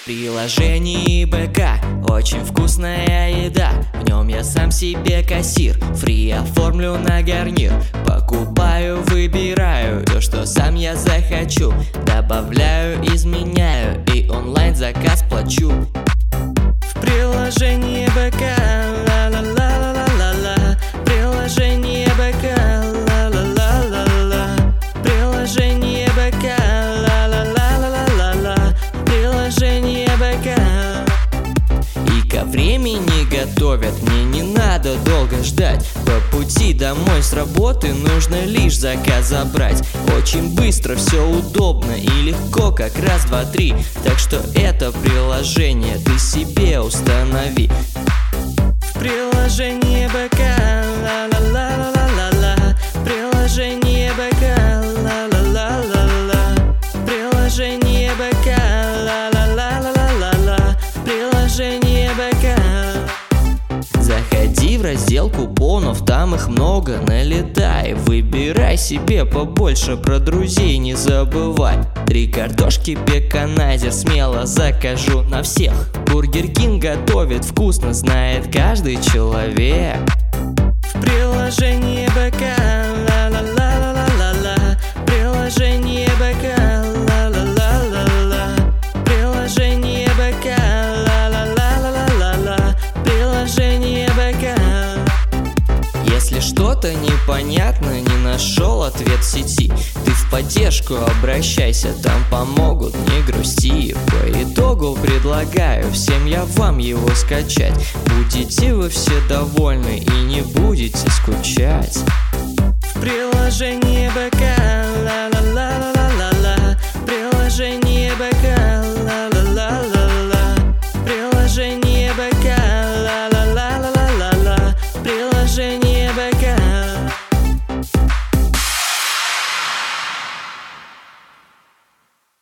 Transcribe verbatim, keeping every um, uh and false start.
В приложении БК очень вкусная еда. В нем я сам себе кассир, фри оформлю на гарнир. Покупаю, выбираю то, что сам я захочу. Добавляю, изменяю и онлайн заказ плачу. В приложении БК ла-ла-ла-ла-ла-ла. Приложение БК ла-ла-ла-ла-ла. Приложение БК ла-ла-ла-ла-ла-ла. Приложение БК. И ко времени готовят, мне не надо долго ждать. По пути домой с работы нужно лишь заказ забрать. Очень быстро, все удобно и легко, как раз, два, три. Так что это приложение ты себе установи. В приложении БК ла-ла-ла-ла-ла-ла. Приложение БК ла-ла-ла-ла-ла. Приложение БК ла-ла-ла-ла-ла-ла. Приложение БК. Заходи в раздел купонов, там их много, налетай. Выбирай себе побольше, про друзей не забывай. Три картошки, беконайзер, смело закажу на всех. Бургер Кинг готовит вкусно, знает каждый человек. В приложении БК ла-ла-ла-ла-ла-ла. Приложение БК ла-ла-ла-ла-ла. Приложение БК ла-ла-ла-ла-ла-ла. Приложение БК. Если что-то непонятно, не нашел ответ в сети, ты в поддержку обращайся, там помогут, не грусти. По итогу предлагаю всем я вам его скачать. Будете вы все довольны и не будете скучать. В приложении БК